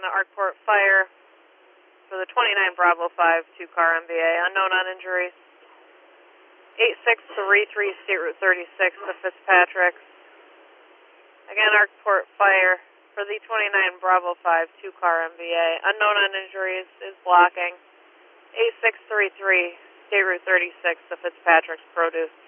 Arkport Fire for the 29 Bravo 5, 2-car MVA, unknown on injuries. 8633 State Route 36 to Fitzpatrick. Again, Arkport Fire for the 29 Bravo 5, 2-car MVA, unknown on injuries, is blocking. 8633 State Route 36 to Fitzpatrick's Produce.